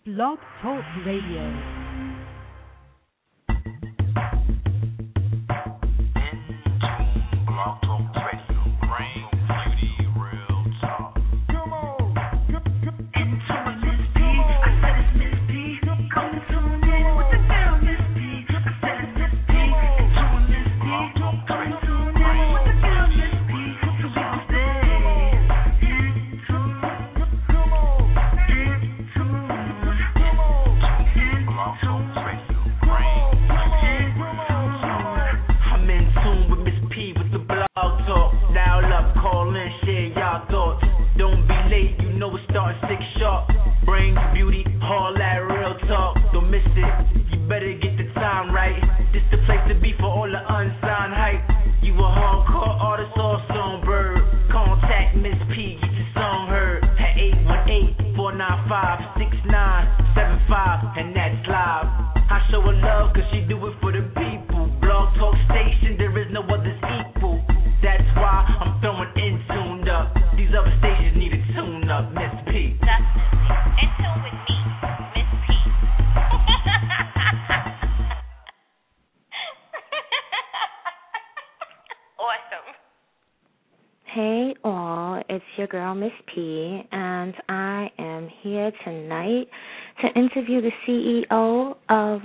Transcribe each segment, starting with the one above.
Blog Talk Radio. Hey all, it's your girl Miss P, and I am here tonight to interview the CEO of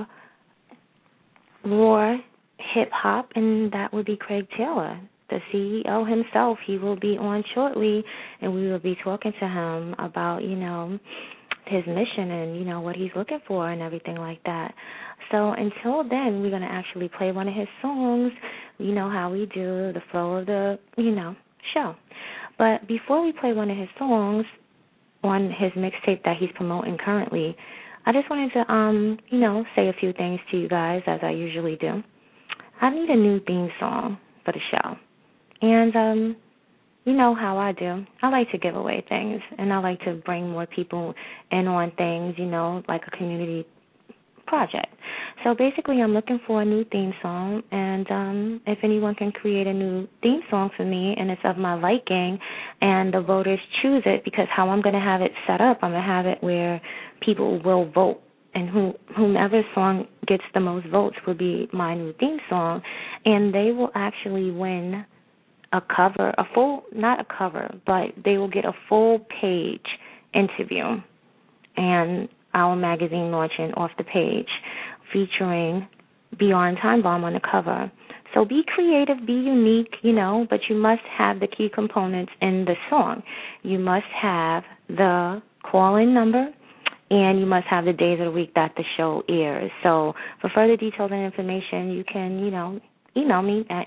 Roar Hip Hop, and that would be Craig Taylor, the CEO himself. He will be on shortly, and we will be talking to him about, his mission and, what he's looking for and everything like that. So until then, we're going to actually play one of his songs. You know how we do, the flow of the, show. But before we play one of his songs on his mixtape that he's promoting currently, I just wanted to, say a few things to you guys, as I usually do. I need a new theme song for the show. And, you know how I do. I like to give away things, and I like to bring more people in on things, like a community project. So basically, I'm looking for a new theme song, and if anyone can create a new theme song for me and it's of my liking and the voters choose it, because how I'm going to have it set up, I'm going to have it where people will vote, and whomever song gets the most votes will be my new theme song, and they will actually win not a cover, but they will get a full page interview and our magazine launching off the page featuring Beyond Time Bomb on the cover. So be creative, be unique, but you must have the key components in the song. You must have the call-in number, and you must have the days of the week that the show airs. So for further details and information, you can, email me at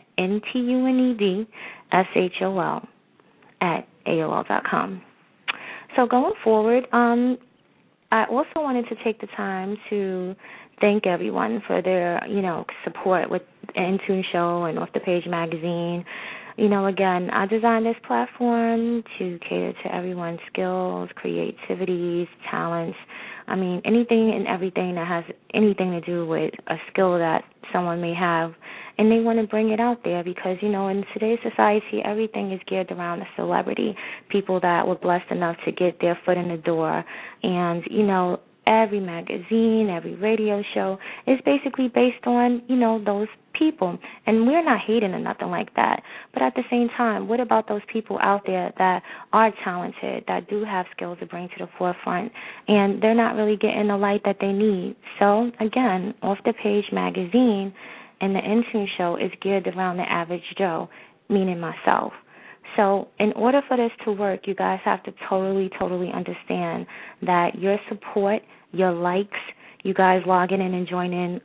ntuniedshol@aol.com. So going forward, I also wanted to take the time to thank everyone for their, support with the Intune Show and Off the Page magazine. Again, I designed this platform to cater to everyone's skills, creativities, talents. Anything and everything that has anything to do with a skill that someone may have, and they want to bring it out there because, in today's society, everything is geared around a celebrity, people that were blessed enough to get their foot in the door. And, every magazine, every radio show is basically based on, those people. And we're not hating or nothing like that. But at the same time, what about those people out there that are talented, that do have skills to bring to the forefront, and they're not really getting the light that they need? So, again, Off the Page magazine and the Intune Show is geared around the average Joe, meaning myself. So in order for this to work, you guys have to totally, totally understand that your support, your likes, you guys logging in and joining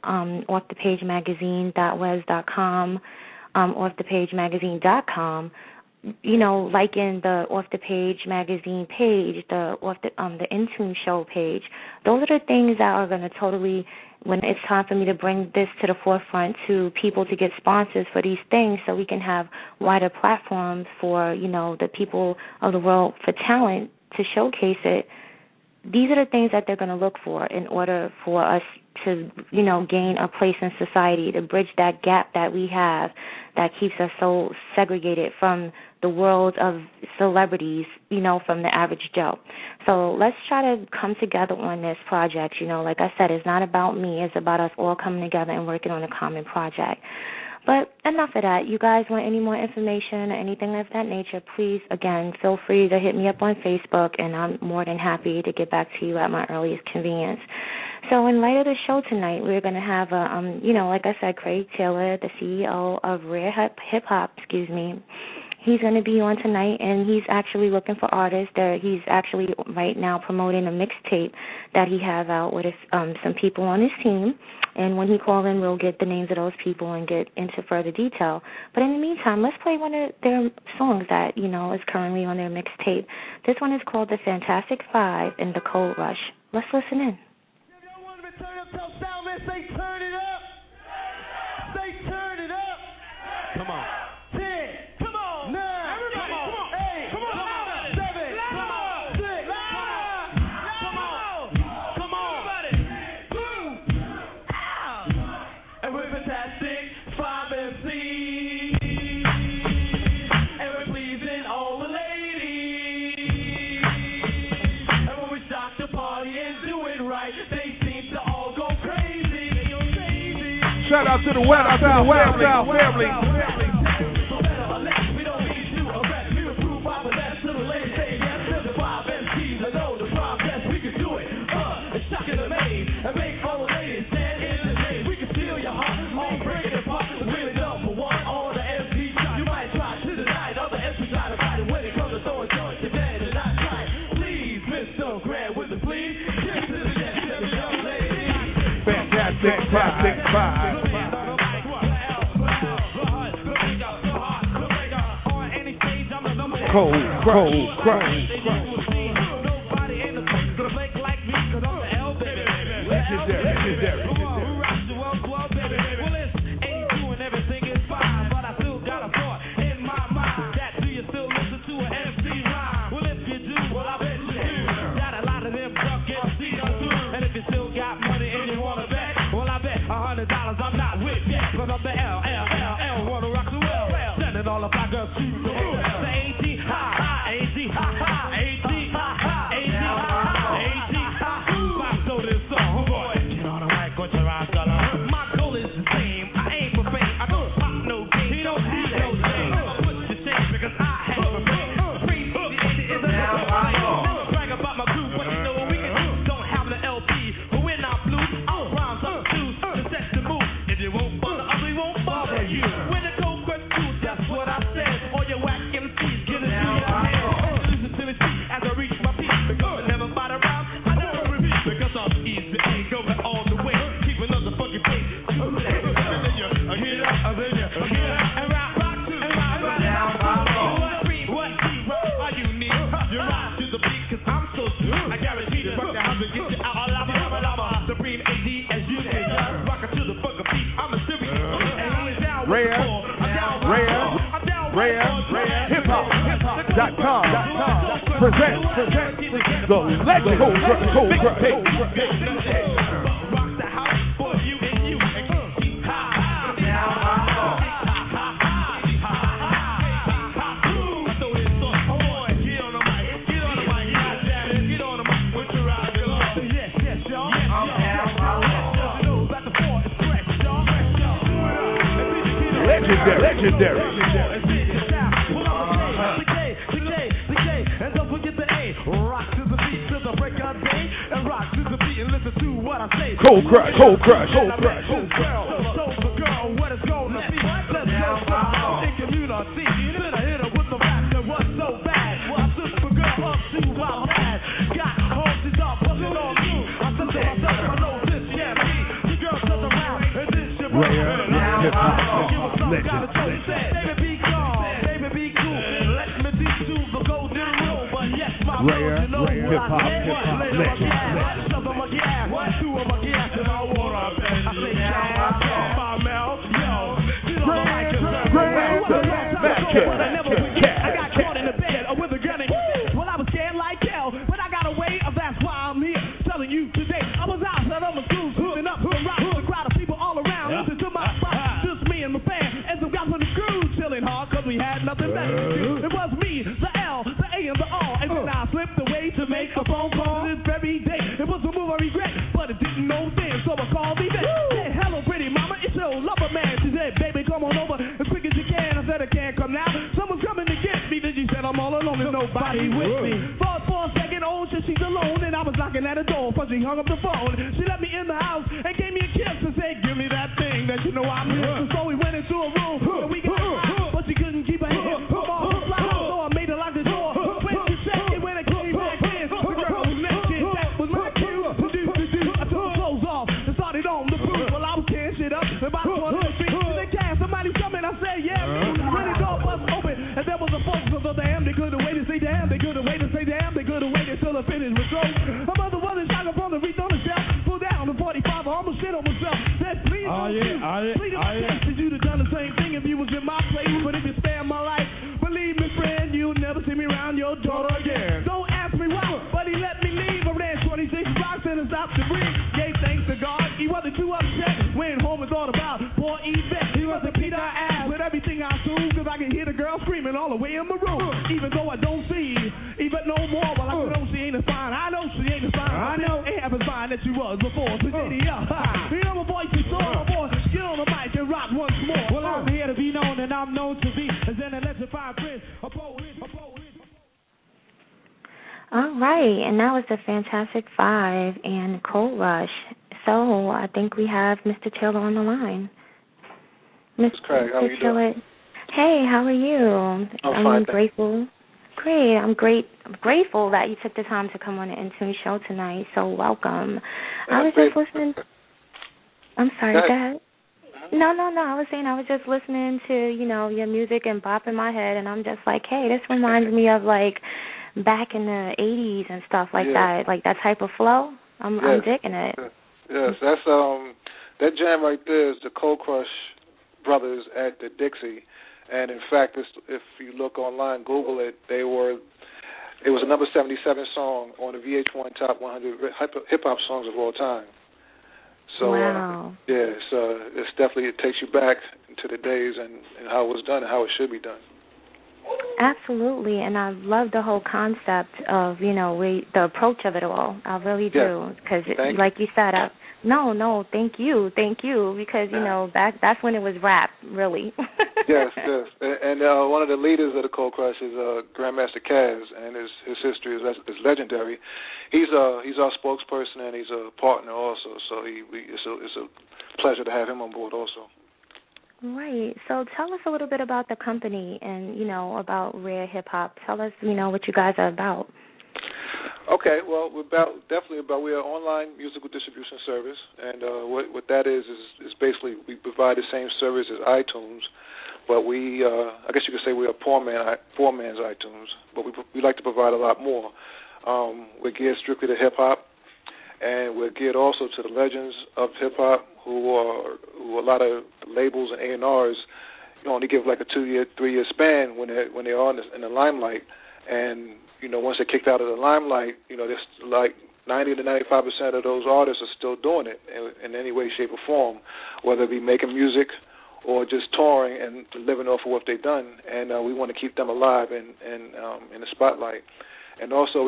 offthepagemagazine.wes.com, offthepagemagazine.com, liking the Off the Page magazine page, the Intune Show page. Those are the things that are going to totally, when it's time for me to bring this to the forefront to people to get sponsors for these things so we can have wider platforms for, the people of the world for talent to showcase it, these are the things that they're going to look for in order for us to, gain a place in society, to bridge that gap that we have that keeps us so segregated from the world of celebrities, from the average Joe. So let's try to come together on this project. Like I said, it's not about me. It's about us all coming together and working on a common project. But enough of that. You guys want any more information or anything of that nature, please, again, feel free to hit me up on Facebook, and I'm more than happy to get back to you at my earliest convenience. So in light of the show tonight, we're going to have, like I said, Craig Taylor, the CEO of Rare Hip Hop, He's going to be on tonight, and he's actually looking for artists. He's actually right now promoting a mixtape that he has out with some people on his team. And when he calls in, we'll get the names of those people and get into further detail. But in the meantime, let's play one of their songs that, is currently on their mixtape. This one is called The Fantastic Five and The Cold Rush. Let's listen in. If y'all want to turn up till sound, let's say turn it up. Say turn it up. Come on. 10, come on. 9, everybody, come on. 8, come on. 7, come on. 6, come on. Come on. Everybody. And we're fantastic 5 MCs. And we're pleasing all the ladies. And when we start the party and do it right, they seem to all go crazy. Shout out to the West Side family. Fantastic Five. Cold crush. Legendary. I'm not with yet, cause I'm the LLLL, wanna rock the well, sending all of my girls to the world. The AT, ha, AT, ha, AT, ha, AT, ha, so this song, boy, get on the mic, what your eyes got on. My goal is the same, I ain't for fame, I don't pop no game, he don't see no shame. I put the shame because I have a fame. Free hook, is a never brag about my group, but you know what we can do. Don't have the LP, but we're not blue, I'll rhyme some shoes to set the mood. If you won't bother us, we won't bother you. When the cold crush tooth, that's what I said. All your whack MCs, get it to your head. Listen to me speak as I reach my peak. Because I never fight around, I never repeat. Because I'm easy, ain't going all the way. Keep another fucking face. And then you hit up, and then you hit up. And rock to and rock down. What beat, are you need? You ride to the beat, cause I'm so smooth. I guarantee to rock the house and get you out. Lava. Supreme AD as you say. Rock to the fucking beat. I'm a serious. Rare hiphop.com presents the legend Cold Crush. Rock the house for you and you. Legendary. And don't forget the A. Rock to the beat till the break of day. And rock to the beat and listen to what I say. Cold Crush. Girl, what is going to be? Let's go in community. Then I hit her with the rap that was so bad. I took the girl up to my pad. Got horses up, busting on me. I said to myself, I know this, yeah, me. The girl turns around and this shit Rare hip-hop legend. Baby, be calm, baby, be cool. Let me teach you the golden rule. But yes, my Rare girl, you know hip-hop legend. Some of my gas, two of my gas, and I wanna bend. I say, my mouth, yo. I got caught in the bed with a gun and well, I was scared like hell, but I got away. That's why I'm today. I was outside of my school, shooting up some rocks. A crowd of people all around, listen to my spot. Just me and my band, and some guys on the crew, chilling hard, cause we had nothing better to do. It was me, the L, the A, and the R. And then I slipped away to make a phone call this very day. It was a move I regret, but it didn't know then, so I called me back. Said, hello, pretty mama, it's your lover man. She said, baby, come on over as quick as you can. I said, I can't come now. Someone's coming to get me. Then she said, I'm all alone, there's nobody with me. Thought for a second, oh, shit, she's alone. And I was knocking at the door, but she hung up the phone. She let me in the house and gave me a kiss and said, give me that thing that you know I'm missing. So we went into a room and we got high, but she couldn't keep her head from all her fly. So I made her lock the door. When she said it, when I came back in, the girl was naked. That was my cue to do. I took her clothes off and started on the booth. Well, I was tearing shit up about the corner of the street. She said, Cass, somebody's coming. I said, yeah, when the door was open and there was a folks of the damn. They couldn't wait to say damn. They couldn't wait to say damn. They couldn't wait until the finish was through. Her mother wasn't shocking from the reach on the shelf. Pulled down the 45. I almost shit on myself. Said, please don't please don't case. You'd have done the same thing if you was in my place. But if you spare my life, believe me, friend, you'll never see me around your daughter again. Don't ask me why, but he let me leave. I ran 26 blocks and stopped to breathe. Gave thanks to God. He wasn't too upset. Went home and thought about poor Yvette. He wasn't Peter ass with everything I assumed, cause I can hear the girl screaming all the way in my room. Even though I don't see Yvette no more, well, I know she ain't as fine. I know she ain't as fine. I know ain't half as fine that she was before. So you know my voice is sore. My voice, get on the mic and rock once more. Well, I'm here to be known, and I'm known to be as an electrified prince, a poet. All right, and that was the Fantastic Five and Cold Rush. So I think we have Mr. Taylor on the line. Mr. Craig, how are you doing? Hey, how are you? I'm fine. Grateful. Great. I'm grateful that you took the time to come on the Intune show tonight. So welcome. I was just listening. I'm sorry, go ahead. No. I was saying I was just listening to, your music and bopping my head, and I'm just like, hey, this reminds me of like back in the 80s and stuff like that, like that type of flow. I'm digging it. Yes, that's that jam right there is the Cold Crush brothers at the Dixie, and in fact, if you look online, Google it, it was a number 77 song on the VH1 Top 100 hip hop songs of all time. So wow. It's definitely, it takes you back to the days and how it was done and how it should be done. Absolutely, and I love the whole concept of, the approach of it all. I really do, because like you said, thank you, because, that's when it was rap, really. Yes, and one of the leaders of the Cold Crush is Grandmaster Caz, and his history is legendary. He's our spokesperson, and he's a partner also, so it's a pleasure to have him on board also. Right. So tell us a little bit about the company and, about Rare Hip Hop. Tell us, what you guys are about. Okay. Well, we're an online musical distribution service, and what that is basically we provide the same service as iTunes, but we, I guess you could say we're a poor man's iTunes, but we like to provide a lot more. We're geared strictly to hip hop, and we're geared also to the legends of hip hop, who a lot of labels and A&Rs only give like a 2-year, 3-year span when they're on in the limelight, and once they're kicked out of the limelight, there's like 90 to 95% of those artists are still doing it in any way, shape, or form, whether it be making music or just touring and living off of what they've done, and we want to keep them alive and in the spotlight. And also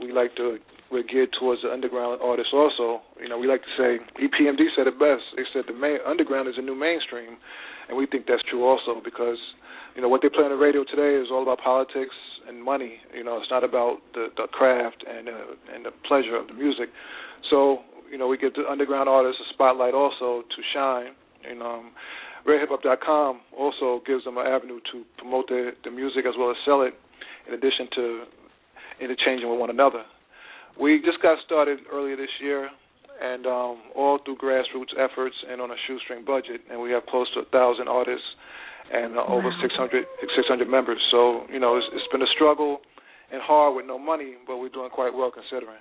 we're geared towards the underground artists also. We like to say, EPMD said it best. They said the underground is the new mainstream, and we think that's true also because, what they play on the radio today is all about politics and money. It's not about the craft and the pleasure of the music. So, we give the underground artists a spotlight also to shine. And RareHipHop.com also gives them an avenue to promote their music as well as sell it, in addition to interchanging with one another. We just got started earlier this year, and all through grassroots efforts and on a shoestring budget, and we have close to 1,000 artists and over 600 members. So, it's been a struggle and hard with no money, but we're doing quite well considering.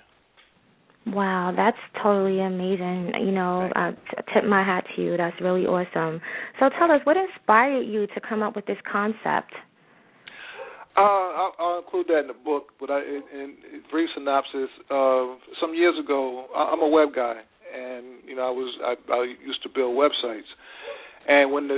Wow, that's totally amazing. I tip my hat to you. That's really awesome. So tell us, what inspired you to come up with this concept? I'll include that in the book, but in brief synopsis, some years ago, I'm a web guy, and I used to build websites, and when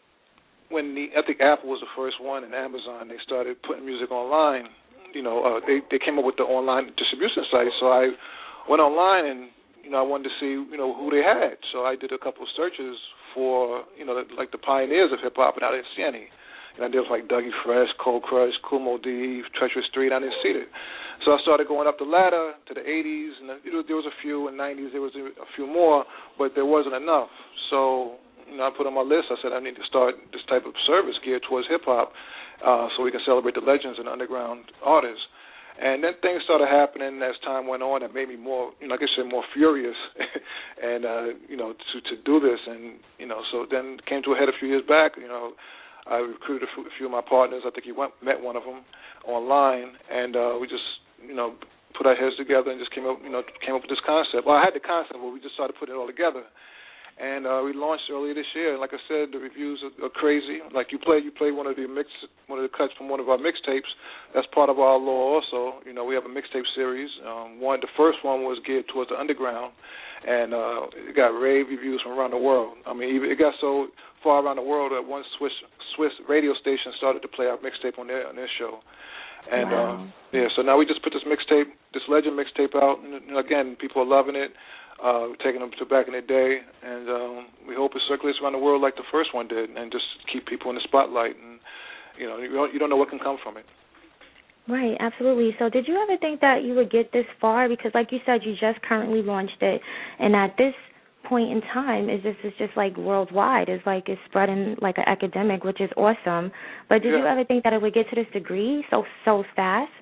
I think Apple was the first one, and Amazon, they started putting music online. They came up with the online distribution site, so I went online and I wanted to see who they had, so I did a couple of searches for like the pioneers of hip hop, and I didn't see any. There was like Dougie Fresh, Cold Crush, Kool Moe Dee, Treacherous Street. I didn't see it. So I started going up the ladder to the 80s, and there was a few. In the 90s, there was a few more, but there wasn't enough. So I put on my list, I said I need to start this type of service geared towards hip-hop so we can celebrate the legends and underground artists. And then things started happening as time went on that made me more, like I said, more furious and, to do this. And, so then it came to a head a few years back, I recruited a few of my partners. I think you met one of them online, and we just, put our heads together and just came up with this concept. Well, I had the concept, but we just started putting it all together, and we launched earlier this year. And like I said, the reviews are crazy. Like you play one of the cuts from one of our mixtapes. That's part of our lore. Also, we have a mixtape series. The first one was geared towards the underground, and it got rave reviews from around the world. I mean, it got so far around the world that one Swiss radio station started to play our mixtape on their show. And wow. So now we just put this legend mixtape out, and again, people are loving it. We're taking them to back in the day, and we hope it circulates around the world like the first one did, and just keep people in the spotlight. And you don't know what can come from it. Right, absolutely. So did you ever think that you would get this far? Because like you said, you just currently launched it, and at this point in time, it's just like worldwide. It's like it's spreading like an epidemic, which is awesome. But did you ever think that it would get to this degree so fast?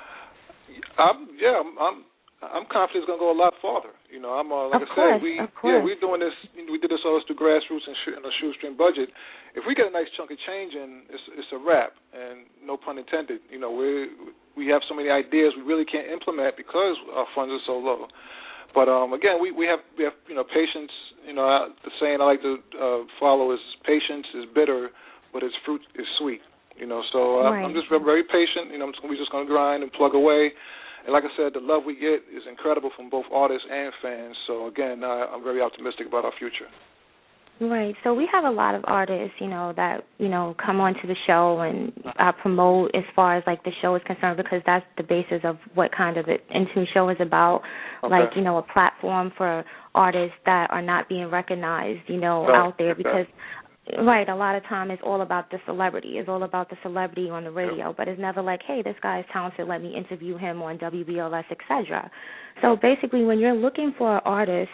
I'm confident it's going to go a lot farther. I'm like of course, we're doing this. We did this all through grassroots and a shoestring budget. If we get a nice chunk of change in, it's a wrap, and no pun intended. We have so many ideas we really can't implement because our funds are so low. But again, we have patience. The saying I like to follow is patience is bitter, but its fruit is sweet. So right. I'm just very patient. We're just going to grind and plug away. And like I said, the love we get is incredible from both artists and fans. So again, I'm very optimistic about our future. Right. So we have a lot of artists, that, come onto the show and promote as far as, like, the show is concerned, because that's the basis of what kind of the Intune show is about. Okay. Like, a platform for artists that are not being recognized, out there because, right, a lot of time it's all about the celebrity. It's all about the celebrity on the radio, but it's never like, hey, this guy is talented, let me interview him on WBLS, etc. So basically when you're looking for artists,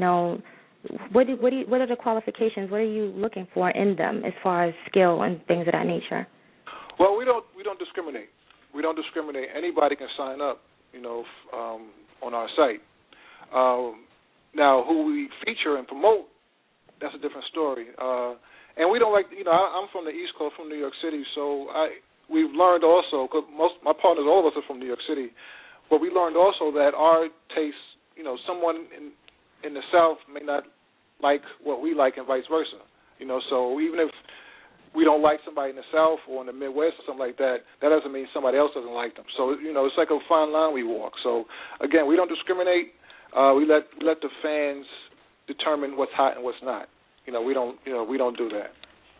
what are the qualifications? What are you looking for in them as far as skill and things of that nature? Well, we don't discriminate. We don't discriminate. Anybody can sign up, on our site. Now, who we feature and promote, that's a different story. And we don't like, I'm from the East Coast, from New York City, so we've learned also, because my partners, all of us are from New York City, but we learned also that our taste, someone in the South may not like what we like and vice versa. So even if we don't like somebody in the South or in the Midwest or something like that, that doesn't mean somebody else doesn't like them. So, it's like a fine line we walk. So, again, we don't discriminate. We let the fans determine what's hot and what's not. We don't do that.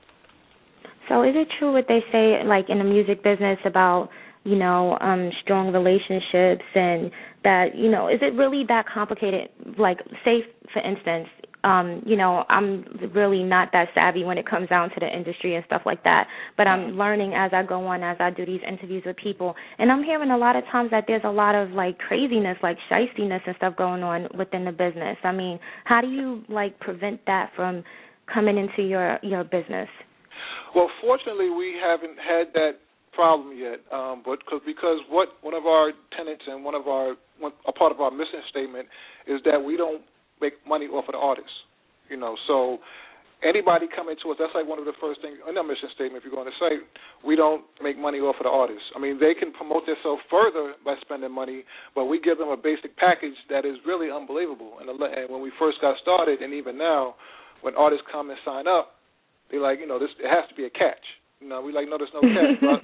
So is it true what they say, like in the music business about, strong relationships and that, is it really that complicated? Like, say, for instance, I'm really not that savvy when it comes down to the industry and stuff like that, but I'm learning as I go on, as I do these interviews with people, and I'm hearing a lot of times that there's a lot of, like, craziness, like shystiness and stuff going on within the business. I mean, how do you, like, prevent that from coming into your business? Well, fortunately, we haven't had that problem yet, but because one of our tenets and a part of our mission statement is that we don't make money off of the artists. So anybody coming to us, that's like one of the first things in our mission statement. If you go on the site, we don't make money off of the artists. I mean, they can promote themselves further by spending money, but we give them a basic package that is really unbelievable. And when we first got started, and even now, when artists come and sign up, they're like, it has to be a catch. No, we like, no, there's no catch. But,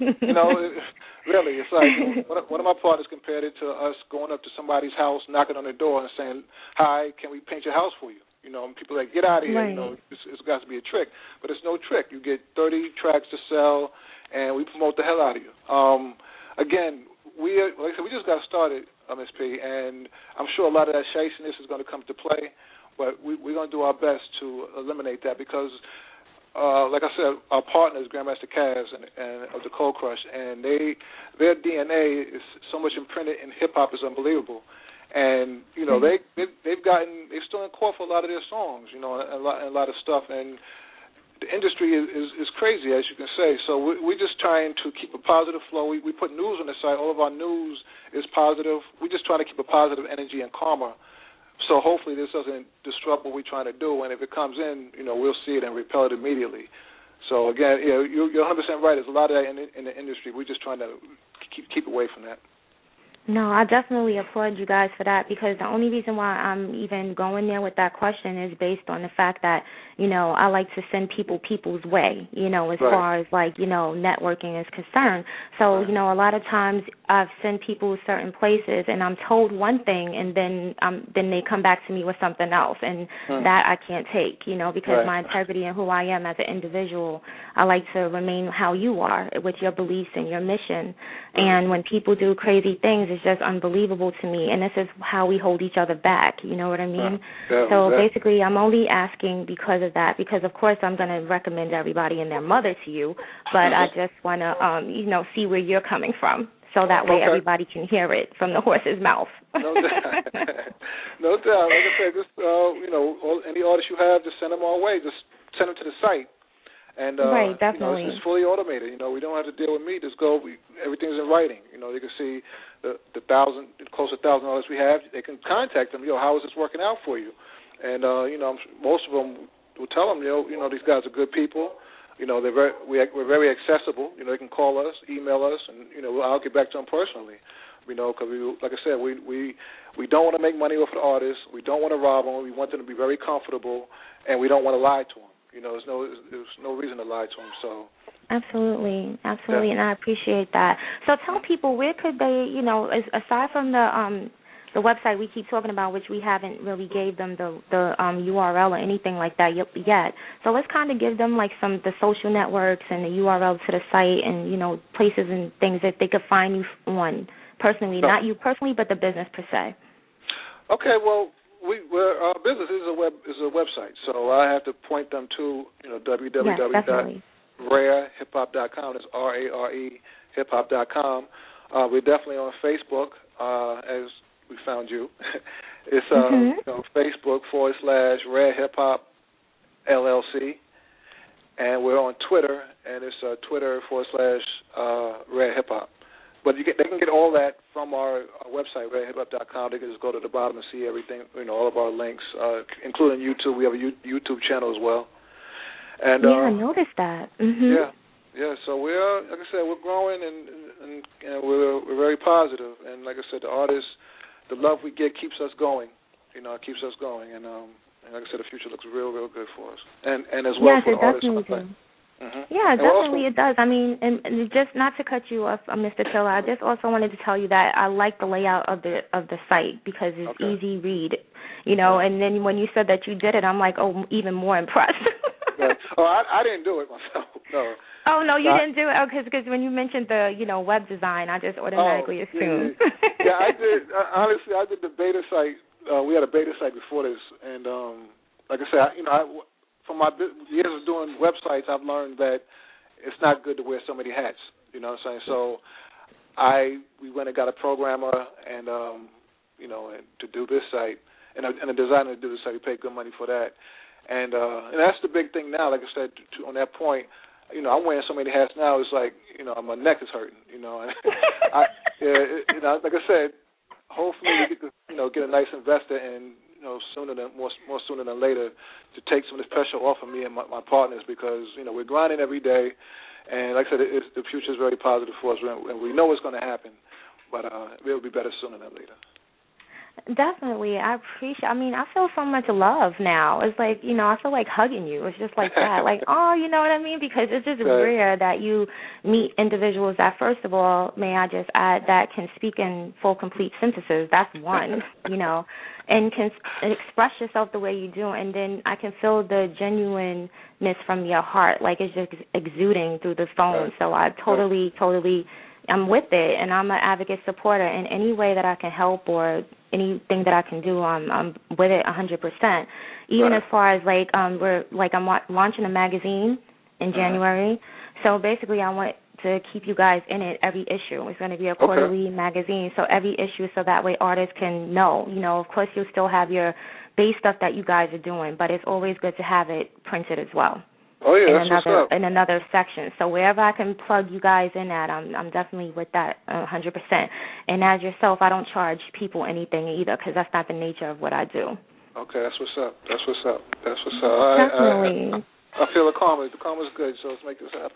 really, it's like one of my partners compared it to us going up to somebody's house, knocking on their door and saying, "Hi, can we paint your house for you?" And people are like, "Get out of here!" Right. It's got to be a trick, but it's no trick. You get 30 tracks to sell, and we promote the hell out of you. Again, like I said, we just got started, Ms. P, and I'm sure a lot of that shystiness is going to come to play, but we're going to do our best to eliminate that because, like I said, our partners, Grandmaster Caz and of the Cold Crush, and their DNA is so much imprinted in hip hop is unbelievable, and they've still in court for a lot of their songs, and a lot of stuff, and the industry is crazy, as you can say. So we're just trying to keep a positive flow. We put news on the site. All of our news is positive. We're just trying to keep a positive energy and karma. So hopefully this doesn't disrupt what we're trying to do. And if it comes in, we'll see it and repel it immediately. So again, you're 100% right. There's a lot of that in the industry. We're just trying to keep away from that. No, I definitely applaud you guys for that because the only reason why I'm even going there with that question is based on the fact that, I like to send people's way, as far as networking is concerned. So, a lot of times I've sent people certain places and I'm told one thing and then they come back to me with something else and that I can't take, because my integrity and who I am as an individual, I like to remain how you are with your beliefs and your mission. And when people do crazy things, it's just unbelievable to me, and this is how we hold each other back, you know what I mean? So basically I'm only asking because of that, because of course I'm going to recommend everybody and their mother to you, but I just want to, see where you're coming from, so that way everybody can hear it from the horse's mouth. No doubt. No doubt. Like I said, just, any artists you have, just send them our way. Just send them to the site. And right, definitely. It's fully automated. We don't have to deal with me. Just go. Everything's in writing. You can see the close to 1,000 artists we have. They can contact them. How is this working out for you? And most of them will tell them, these guys are good people. We're very accessible. They can call us, email us, and I'll get back to them personally. Because like I said, we don't want to make money off the artists. We don't want to rob them. We want them to be very comfortable, and we don't want to lie to them. There's no reason to lie to them. So absolutely, and I appreciate that. So tell people, where could they, aside from the website we keep talking about, which we haven't really gave them the URL or anything like that yet. So let's kind of give them the social networks and the URL to the site and places and things that they could find you on personally, not you personally, but the business per se. Okay, well. Our business is a website, so I have to point them to www.rarehiphop.com. It's RARE hiphop.com. We're definitely on Facebook, as we found you. It's Facebook.com/Rare Hip Hop LLC, and we're on Twitter, and it's Twitter.com/Rare Hip Hop. But they can get all that from our website, rarehiphop.com. They can just go to the bottom and see everything, all of our links, including YouTube. We have a YouTube channel as well. And I noticed that. Mm-hmm. Yeah. So we're, like I said, we're growing and we're very positive. And like I said, the artists, the love we get keeps us going. It keeps us going. And like I said, the future looks real, real good for us. And as well for the artists on the play. Mm-hmm. Yeah, definitely it does. I mean, and just not to cut you off, Mr. Tiller, I just also wanted to tell you that I like the layout of the site because it's easy read, and then when you said that you did it, I'm like, even more impressed. Oh, I didn't do it myself, no. Oh, no, you didn't do it? Because when you mentioned the, web design, I just automatically assumed. Yeah, I did. Honestly, I did the beta site. We had a beta site before this, and like I said, from my years of doing websites, I've learned that it's not good to wear so many hats. You know what I'm saying? So we went and got a programmer and and to do this site and a designer to do this site. We paid good money for that, and that's the big thing now. Like I said, on that point, I'm wearing so many hats now. It's like my neck is hurting. Like I said, hopefully we get to get a nice investor and. More sooner than later, to take some of this pressure off of me and my partners because we're grinding every day, and like I said, the future is very positive for us, and we know it's going to happen, but it'll be better sooner than later. Definitely. I appreciate, I feel so much love now. It's like, I feel like hugging you. It's just like that. Like, oh, you know what I mean? Because it's just rare that you meet individuals that, first of all, may I just add, that can speak in full, complete sentences. That's one, and can express yourself the way you do. And then I can feel the genuineness from your heart. Like, it's just exuding through the phone. So I totally I'm with it, and I'm an advocate supporter in any way that I can help or anything that I can do. I'm with it 100%. Even as far as I'm launching a magazine in January. So basically, I want to keep you guys in it every issue. It's going to be a quarterly magazine, so every issue, so that way artists can know. Of course, you'll still have your base stuff that you guys are doing, but it's always good to have it printed as well. Oh yeah, in another section. So wherever I can plug you guys in at, I'm definitely with that 100%. And as yourself, I don't charge people anything either, because that's not the nature of what I do. Okay, that's what's up. Definitely. I feel the karma. The karma's good, so let's make this happen.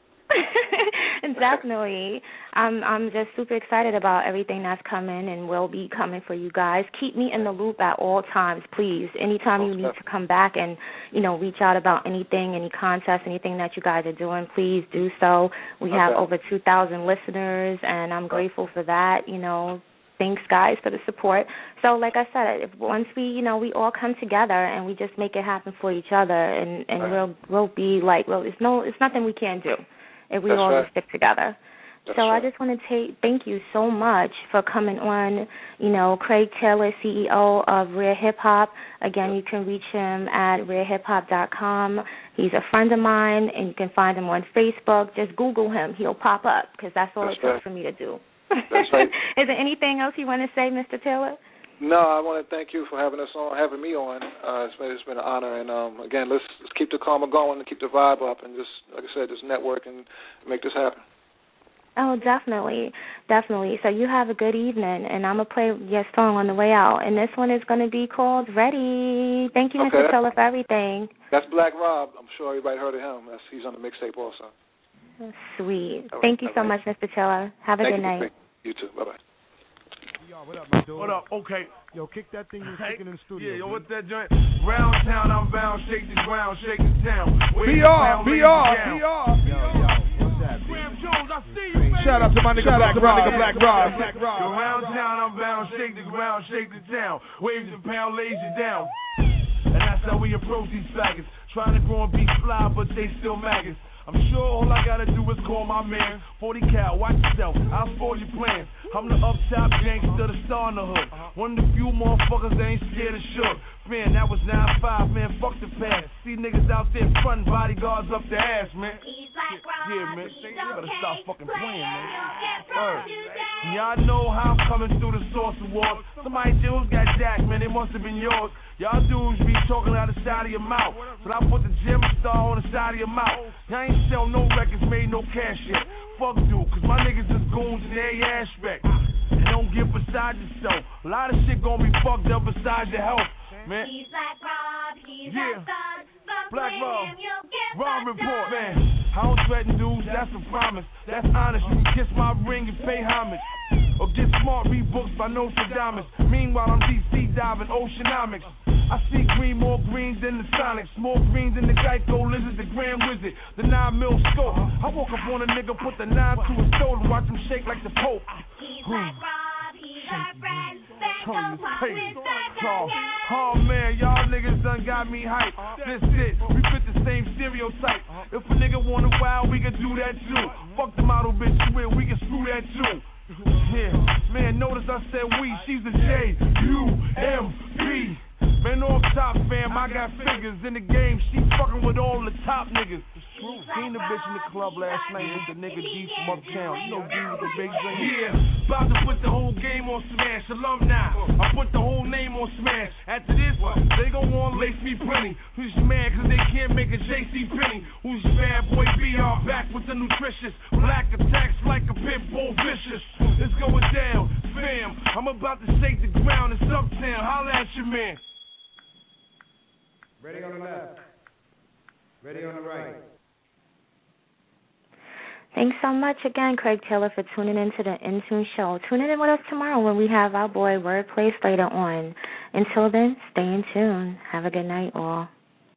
Definitely. I'm just super excited about everything that's coming and will be coming for you guys. Keep me in the loop at all times, please. Anytime you need to come back and, reach out about anything, any contests, anything that you guys are doing, please do so. We have over 2,000 listeners, and I'm grateful for that. Thanks, guys, for the support. So, like I said, once we all come together and we just make it happen for each other, and we'll be like, it's nothing we can't do if we all just stick together. I just want to thank you so much for coming on. Craig Taylor, CEO of Rare Hip Hop. Again, you can reach him at rarehiphop.com. He's a friend of mine, and you can find him on Facebook. Just Google him. He'll pop up, because that's all it takes for me to do. That's right. Is there anything else you want to say, Mr. Taylor? No, I want to thank you for having me on. It's been an honor, and again, let's keep the karma going and keep the vibe up, and just, like I said, just network and make this happen. Oh, definitely. So you have a good evening, and I'm going to play your song on the way out, and this one is going to be called Ready. Thank you, Mr. Taylor, for everything. That's Black Rob. I'm sure everybody heard of him. He's on the mixtape also. Sweet. Thank you so much, Mr. Taylor. Have a good night. You too. Bye-bye. Yo, what up, my dude? What up? Okay. Yo, kick that thing you was kicking in the studio. Yeah, yo, what's that joint? Round town, I'm bound, shake the ground, shake the town. PR. Jones, I see you, man. Shout out to my nigga Black Rob. Yo, round town, I'm bound, shake the ground, shake the town. Wave the pound, lays you down. And that's how we approach these faggots. Trying to grow and be fly, but they still maggots. I'm sure all I gotta do is call my man. 40 cal, watch yourself, I'll spoil your plans. I'm the up top gangster, the star in the hood. One of the few motherfuckers that ain't scared of shook. Man, that was 9-5, man, fuck the past. See niggas out there frontin' bodyguards up their ass, man. Yeah, man, you better stop fucking playing, man. Y'all know how I'm coming through the Source Awards. Somebody jewels got jacked, man, it must have been yours. Y'all dudes be talking out the side of your mouth. So I put the gym star on the side of your mouth. Y'all ain't sell no records, made no cash yet. Fuck dude, cause my niggas is goons in every aspect. And don't get beside yourself. A lot of shit gonna be fucked up beside your health, man. He's like Rob, he's Yeah. like Thug. Black Rob, Rob report, man. I don't threaten dudes, that's a promise. That's honest, you can kiss my ring and pay homage. Or get smart, read books by Nostradamus. Meanwhile, I'm DC diving, oceanomics. I see green, more greens than the Sonics. More greens than the Geico lizard, the Grand Wizard, the 9mm scope. I woke up on a nigga, put the 9 to his throat and watch him shake like the Pope. He's like Rob, he's our friend. Oh man, y'all niggas done got me hyped. This it, we fit the same stereotype. If a nigga wanna wild, we can do that too. Fuck the model bitch you with, we can screw that too. Yeah, man, notice I said we, she's a J-U-M-P. Man, off top fam, I got figures in the game. She fucking with all the top niggas. Seen the bitch in the club last night with the nigga D from uptown. You know D with the big drink. Yeah, about to put the whole game on smash. Alumni, I put the whole name on smash. After this, they gon' want lace me plenty. Who's your man? Cause they can't make a JC Penny. Who's your bad boy BR back with the nutritious black attacks like a pit bull vicious. It's going down, fam. I'm about to shake the ground. It's uptown. Holla at your man. Ready on the left. Ready on the right. Thanks so much again, Craig Taylor, for tuning in to the Intune Show. Tune in with us tomorrow when we have our boy Wordplay Slater on. Until then, stay in tune. Have a good night, all.